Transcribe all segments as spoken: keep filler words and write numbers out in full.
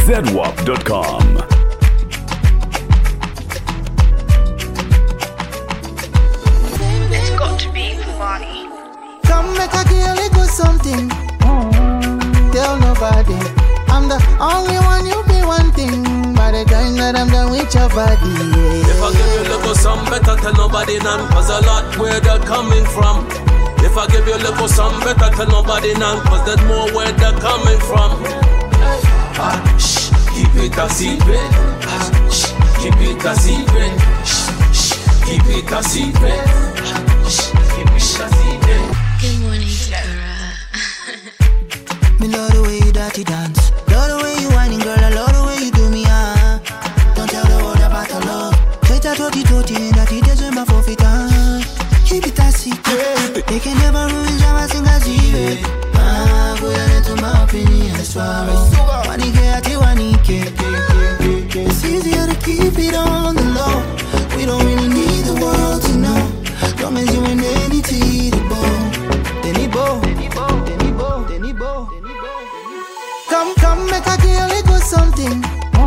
zedwap dot com. It's got to be Pavani. Come make a girl a good something. Tell nobody. I'm the only one you be wanting. By the time that I'm done with your body, yeah. If I give you a little some better, tell nobody none. Cause a lot where they're coming from. If I give you a little some better, tell nobody none. Cause there's more where they're coming from. Ah, shh, keep it a secret. Ah, shh, keep it a secret. Shh, shh, keep it a secret. Ah, shh, keep it a secret. Good morning, Sarah. Me love the way you dirty dance. Love the way you whining, girl. I love the way you do me, ah. Don't tell the world about the love. Take that toti toti and that it doesn't my forfeit, ah. Keep it a secret. They can never ruin Java sing a zero. Ah, go ahead to my opinion, swallow. Wanike ati wanike. It's easier to keep it on the low. We don't really need the world to know. Don't mess you in any teetable. Denibo, Denibo, Denibo, Denibo. Come, come, make a girl a good something.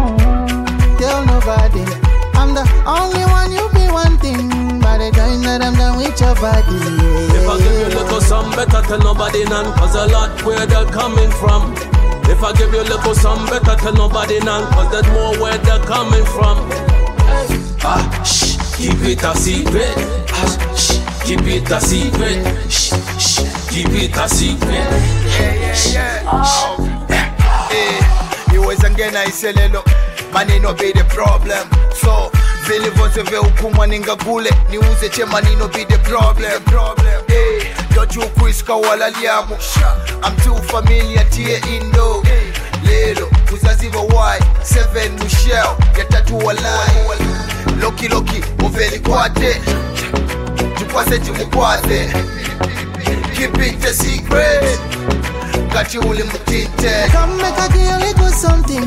Tell nobody. I'm the only one you be wanting. By the time that I'm done with your body, yeah. If I give you a little some better, tell nobody none. Cause a lot where they're coming from. If I give you a little some better, tell nobody none. Cause there's more where they're coming from. Ah, shh, keep it a secret. Ah, shh, keep it a secret. Shh, shh, keep it a secret. Yeah, yeah, yeah. Hey, iweza ngena iselelo, maneno be the problem. So, vile vonse ve ukuma ningagule, niuze che maneno be the problem. Hey, don't you kuiska wala liamu. I'm too familiar tiye indo. Lelo, uzazi wa why, seven Michelle, ya tatu walai. Loki loki, uveli kwate, jukwase jimukwate. Keep it a secret. Got you all in my tinte. Come make a girl a good something.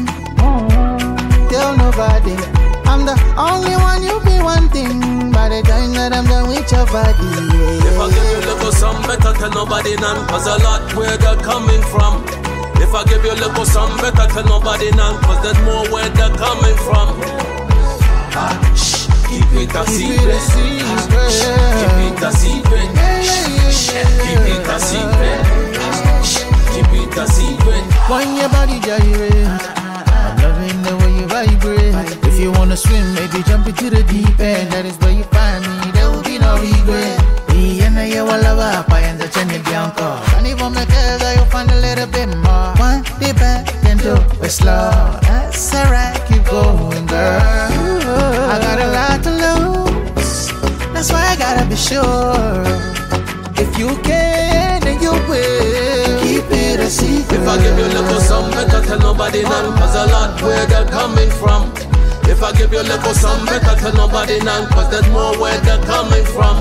Tell nobody. I'm the only one you be wanting. By the time that I'm done with your body, yeah. If I give you a little some better, tell nobody none. Cause a lot where they're coming from. If I give you a little some better, tell nobody none. Cause there's more where they're coming from. Ah, shh, keep it a secret. Ah, shh, keep it a secret. Shh, shh, keep it a secret. Ah, shh, keep it a secret. When your body gyrate, I'm loving the way you vibrate. If you wanna swim, maybe jump into the deep end. That is where you find me, there will be no regret. Me and I will love up, I am the Jenny Bianco. And even make it, you'll find a little bit more. One day back, then do it slow. That's alright, keep going, girl. I got a lot to lose, that's why I gotta be sure. If you can, then you will. Keep it a secret. If I give you a little some better, tell nobody none. Cause a lot where they're coming from. If I give you a little some better, tell nobody none. Cause there's more where they're coming from.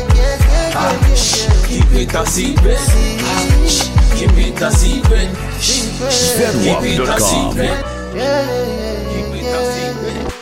Ah, shh, keep it a secret. Ah, shh, keep it a secret. Shh, shh, keep it a secret. Keep it a secret.